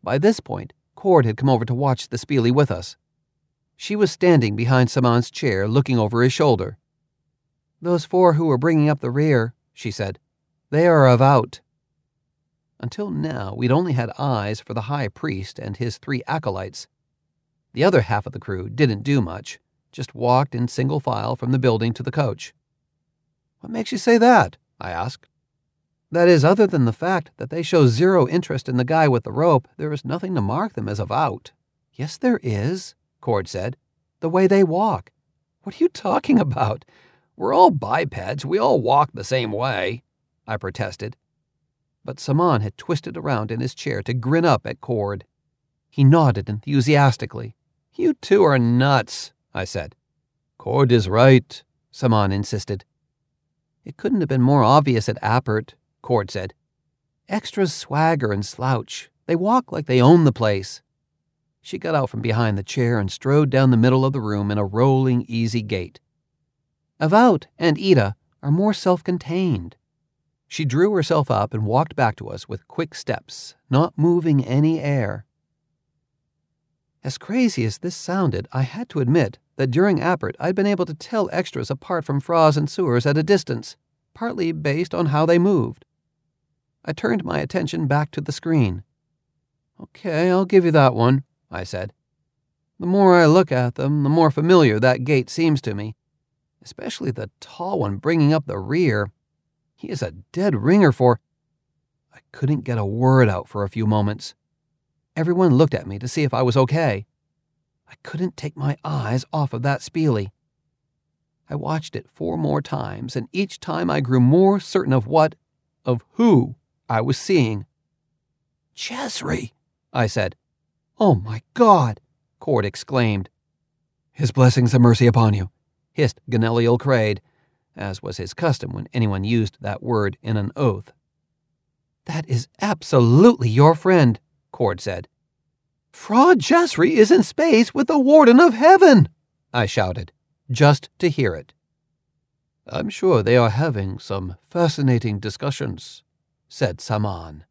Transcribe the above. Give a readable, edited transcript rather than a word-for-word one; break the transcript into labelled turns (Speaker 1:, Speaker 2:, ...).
Speaker 1: By this point, Cord had come over to watch the spielie with us. She was standing behind Saman's chair, looking over his shoulder. "Those 4 who were bringing up the rear," she said. "They are Avaut." Until now, we'd only had eyes for the high priest and his 3 acolytes. The other half of the crew didn't do much, just walked in single file from the building to the coach. "What makes you say that?" I asked. "That is, other than the fact that they show zero interest in the guy with the rope, there is nothing to mark them as Avaut." "Yes, there is," Cord said. "The way they walk." "What are you talking about? We're all bipeds. We all walk the same way," I protested. But Saman had twisted around in his chair to grin up at Cord. He nodded enthusiastically. "You 2 are nuts," I said. "Cord is right," Saman insisted. "It couldn't have been more obvious at Appert," Cord said. "Extras swagger and slouch. They walk like they own the place." She got out from behind the chair and strode down the middle of the room in a rolling, easy gait. "Avaut and Ida are more self-contained." She drew herself up and walked back to us with quick steps, not moving any air. As crazy as this sounded, I had to admit that during Appert I'd been able to tell extras apart from Froz and Sewers at a distance, partly based on how they moved. I turned my attention back to the screen. "Okay, I'll give you that one," I said. "The more I look at them, the more familiar that gait seems to me, especially the tall one bringing up the rear. He is a dead ringer for—" I couldn't get a word out for a few moments. Everyone looked at me to see if I was okay. I couldn't take my eyes off of that spielie. I watched it 4 more times, and each time I grew more certain of who I was seeing. "Jezri," I said. "Oh my God," Cord exclaimed. "His blessings and mercy upon you," hissed Gamaliel Crade, as was his custom when anyone used that word in an oath. "That is absolutely your friend," Cord said. "Fra Jezri is in space with the Warden of Heaven," I shouted, just to hear it. "I'm sure they are having some fascinating discussions," said Saman.